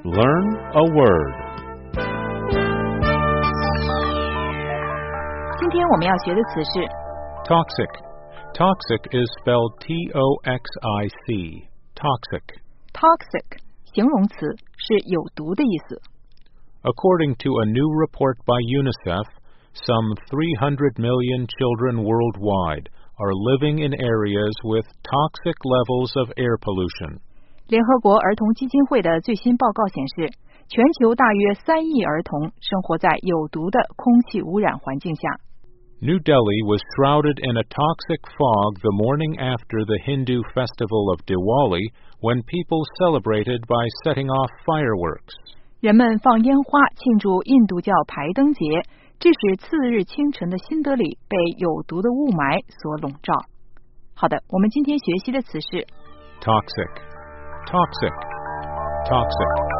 Learn a word. 今天我们要学的词是 Toxic. Toxic is spelled T-O-X-I-C. Toxic. toxic 形容词，是有毒的意思。 According to a new report by UNICEF, some 300 million children worldwide are living in areas with toxic levels of air pollution. 联合国儿童基金会的最新报告显示，全球大约3亿儿童生活在有毒的空气污染环境下。 New Delhi was shrouded in a toxic fog the morning after the Hindu festival of Diwali, when people celebrated by setting off fireworks. 人们放烟花庆祝印度教排灯节，致使次日清晨的新德里被有毒的雾霾所笼罩。好的，我们今天学习的词是 Toxic. Toxic. Toxic.